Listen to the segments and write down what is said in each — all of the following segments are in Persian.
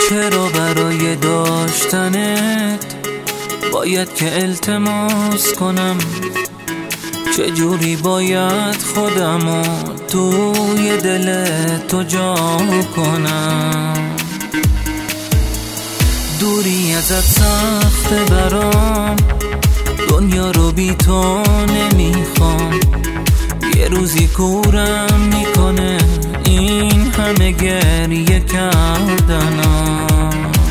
چرا برای داشتنت باید که التماس کنم؟ چجوری باید خودمو توی دل تو جا کنم؟ دوری ازت سخته برام، دنیا رو بی تو نمیخوام. یه روزی کورم میکنه این همه گریه کردنم،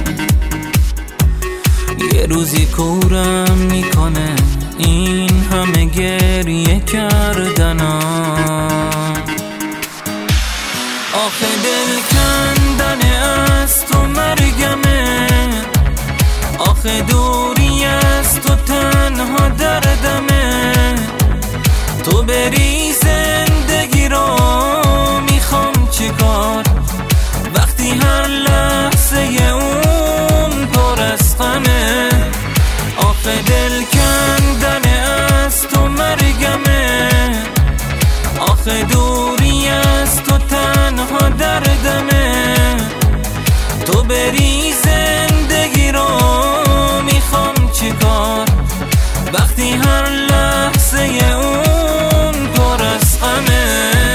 یه روزی کورم میکنه این همه گریه کردنم. آخه دل کندن از تو مرگمه، آخه دوری از تو تنها دردمه. تو بری زندگی رو میخوام چیکار وقتی هر لحظه اون پر از غمه؟ آخه دل کندن از تو مرگمه، آخه دوری از تو تنها دردمه. تو بری زندگی رو میخوام چیکار وقتی هر لحظه اون پر از غمه؟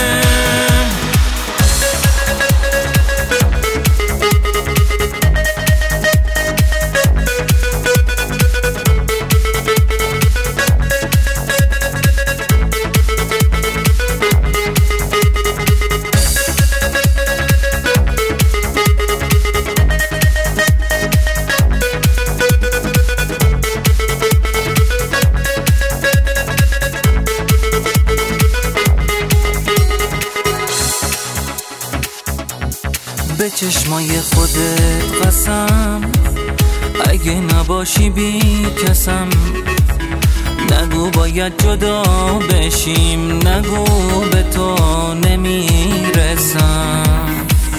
به چشمای خودت قسم، اگه نباشی بی کسم. نگو باید جدا بشیم، نگو به تو نمیرسم.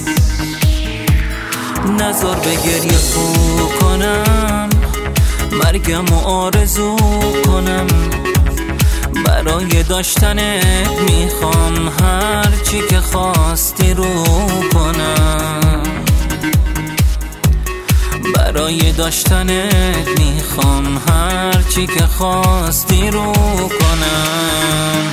نذار به گریه خو کنم، مرگم و آرزو کنم. برای داشتنت میخوام هر چی که خواستی رو کنم، برای داشتنت میخوام هر چی که خواستی رو کنم.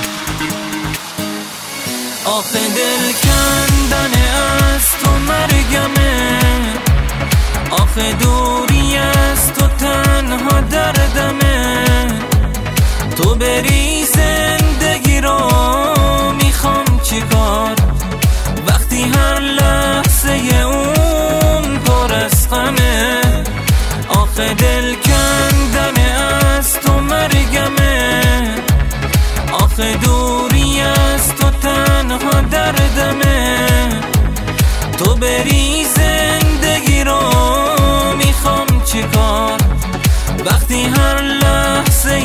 آخه دل کندن از تو مرگمه، آخه دوری از تو تنها دردمه. تو بری زندگی رو میخوام چیکار وقتی هر لحظه اون پر از غمه؟ آخه دل کندن از تو مرگمه، آخه دوری از تو تنها دردمه. تو بری زندگی رو میخوام چیکار وقتی هر لحظه